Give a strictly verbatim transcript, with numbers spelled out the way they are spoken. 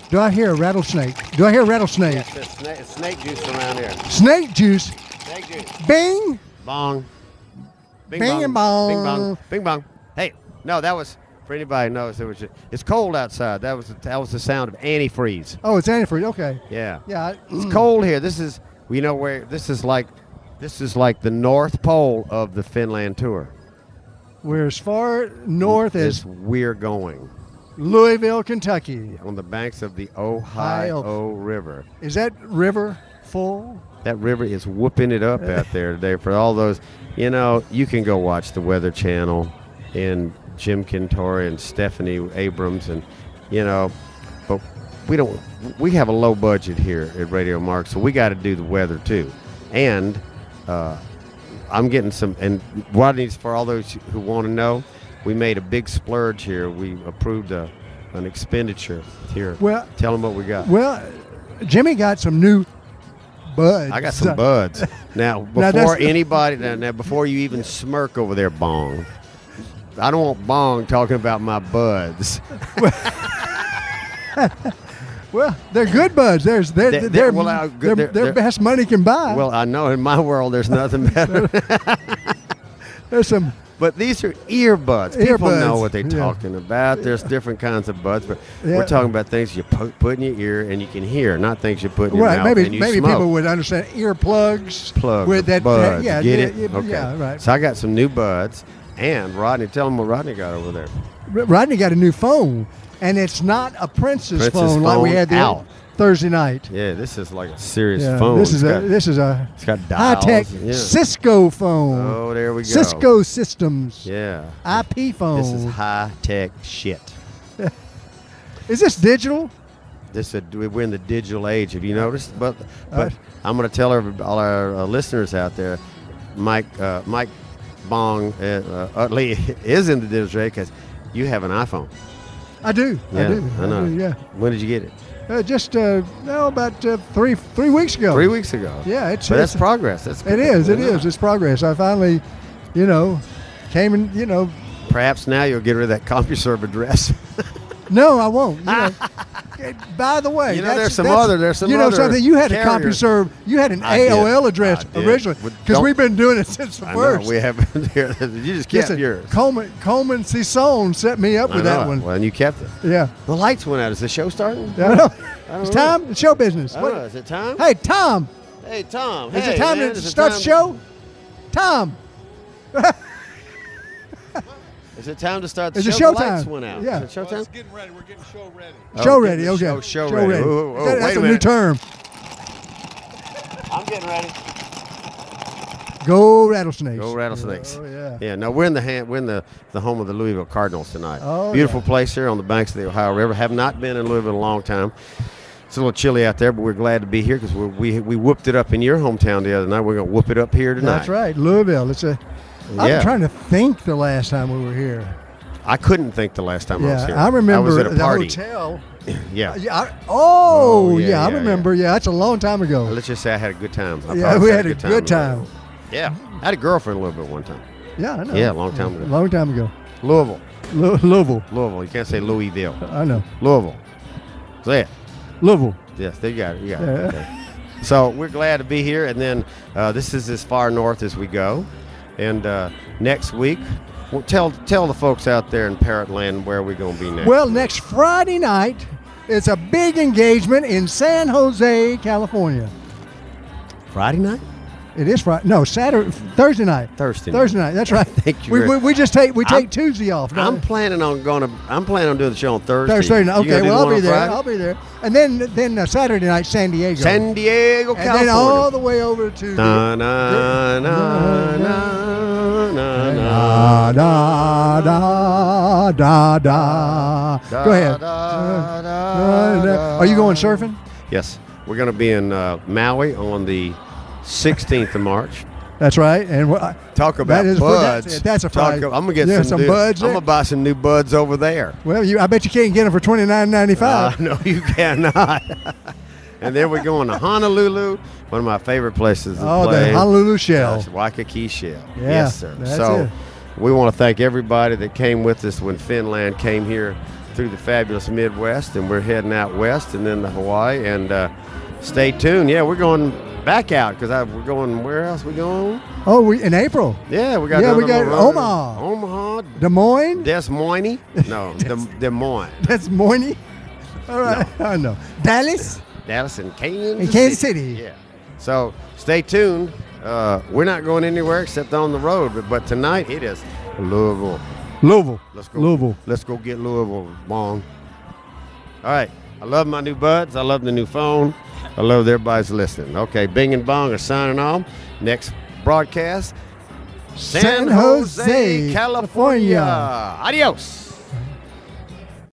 Do I hear a rattlesnake? Do I hear a rattlesnake? Yes, it's snake, it's snake juice around here. Snake juice. Snake juice. Bing. Bong. Bing, Bing and bong. Bing bong. Bing bong. Hey, no, that was for anybody who knows. It was. Just, it's cold outside. That was that was the sound of antifreeze. Oh, it's antifreeze. Okay. Yeah. Yeah. I, It's cold here. This is. We know where. This is like. This is like the North Pole of the Finland tour. We're as far north as as we're going. Louisville, Kentucky. On the banks of the Ohio Ohio. River. Is that river full? That river is whooping it up out there today for all those. You know, you can go watch the Weather Channel and Jim Cantore and Stephanie Abrams, and you know, but we don't. We have a low budget here at Radio Mark, so we got to do the weather too. And uh, I'm getting some. And Rodney's, for all those who want to know, we made a big splurge here. We approved a, an expenditure here. Well, tell them what we got. Well, Jimmy got some new buds. I got some buds. Now, Now, before that's- anybody, now, now, before you even smirk over there, Bong, I don't want Bong talking about my buds. Well, they're good buds. There's they're They're- they're, they're- well, uh, good- they're, they're- they're they're- best money can buy. Well, I know in my world there's nothing better. There's some. But these are earbuds. People Earbuds, know what they're yeah. talking about. There's different kinds of buds, but Yeah. we're talking about things you put, put in your ear and you can hear, not things you put in your Right, mouth maybe and you maybe smoke. people would understand earplugs. Plug with the that. buds. Yeah, Get yeah, it? yeah, Okay. yeah, right. So I got some new buds, and Rodney, tell them what Rodney got over there. R- Rodney got a new phone, and it's not a Princess, Princess phone, like we phone had the out. Thursday night. Yeah, this is like a serious Yeah, phone. This is It's a got- this is a It's got high dials. tech Yeah. Cisco phone. Oh, there we go. Cisco Systems. Yeah. I P phone. This is high tech shit. Is this digital? This is, we're in the digital age. Have you noticed? But but Uh, I'm going to tell our, all our uh, listeners out there, Mike uh, Mike Bong uh, uh, Utley is in the digital age because you have an iPhone. I do. Yeah, I do. I know. do, yeah. When did you get it? Uh, just uh, no, about uh, three three weeks ago. Three weeks ago. Yeah, it's But that's it's- progress. That's It is. It is. It's progress. I finally, you know, came and you know. Perhaps now you'll get rid of that CompuServe address. No, I won't. You know, eh, by the way, You know, that's- there's some that's- other- there's some You know other something? You had a carriers. CompuServe. You had an I A O L did. address I did. originally But because don't- we've been doing it since the I first. know, we haven't here. You just kept Listen, yours. Coleman Coleman Cison set me up I with know that it. one. Well, and you kept it. Yeah. The lights went out. Is the show starting? I know. I don't It's know. time. It's show business. I What- don't know. Is it time? Hey, Tom. Hey, Tom. Is hey, it time man, to is it start time- the show? Tom. Is it time to start the Is it show? The showtime? lights went out. Yeah. Is it Well, showtime? it's getting ready. We're getting show ready. Oh, Show getting ready. the Okay. Show, show, ready. Whoa, whoa, That- wait that's a a new minute. term. I'm getting ready. Go rattlesnakes. Go rattlesnakes. Oh yeah. Yeah, no, we're in the hand, we're in the, the home of the Louisville Cardinals tonight. Oh, Beautiful yeah. place here on the banks of the Ohio River. Have not been in Louisville in a long time. It's a little chilly out there, but we're glad to be here because we we whooped it up in your hometown the other night. We're gonna whoop it up here tonight. That's right, Louisville. It's a. Yeah. I'm trying to think the last time we were here. I couldn't think the last time I was Yeah, here. I remember I was at a the party. hotel. Yeah. Yeah. I, oh, Oh, yeah, yeah, I yeah, remember. Yeah. that's a long time ago. Let's just say I had a good time. I Yeah, probably we had a good time. Yeah, I had a girlfriend in Louisville one time. Yeah, I know. Yeah, a long time ago. Long time ago. Louisville, Lou- Louisville. Louisville. You can't say Louisville. I know. Louisville. Say it. Louisville. Yes, they got it. You got Yeah. it. Okay. So we're glad to be here, and then uh, this is as far north as we go. And uh, next week, well, tell tell the folks out there in Parrot Land where we're going to be next. Well, next Friday night, it's a big engagement in San Jose, California. Friday night, It is Friday. No, Saturday, Thursday night. Thursday. Thursday night. That's right. Thank you We, very- we, we just take we I'm- take Tuesday off. don't I'm we? planning on going to. I'm planning on doing the show on Thursday. Thursday night. You Okay, gonna do well the I'll one be on there. Friday? I'll be there. And then then uh, Saturday night, San Diego. San Diego, and California. then all the way over to. Da, na, na, na, na, na. Da da da da da. Go ahead. Da, da, Uh, da, Are you going surfing? Yes, we're going to be in uh, Maui on the sixteenth of March. That's right. And what, Talk about that is, buds. That's, that's a Talk, Friday. I'm gonna get yeah, some, some new- buds. I'm there. gonna buy some new buds over there. Well, you, I bet you can't get them for twenty nine ninety Uh, five. no, you cannot. And then we're going to Honolulu, one of my favorite places to Oh, play. the Honolulu Shell. Yes, Waikiki Shell. Yeah, yes, sir. that's so it. we want to thank everybody that came with us when Finland came here through the fabulous Midwest, and we're heading out west and then to Hawaii. And uh, stay tuned. Yeah, we're going back out because we're going. Where else we going? Oh, we in April. Yeah, we got. Yeah, we got another road. Omaha. Omaha. Des Moines. Des Moines. No, Des, Des Moines. Des Moines. All right. I know. Dallas. Dallas and Kansas. In Kansas City. City. Yeah. So stay tuned. Uh, we're not going anywhere except on the road. But, but tonight it is Louisville. Louisville. Let's go. Louisville. Let's go get Louisville, Bong. All right. I love my new buds. I love the new phone. I love that everybody's listening. Okay, Bing and Bong are signing off. Next broadcast, San, San Jose, Jose, California. California. Adios.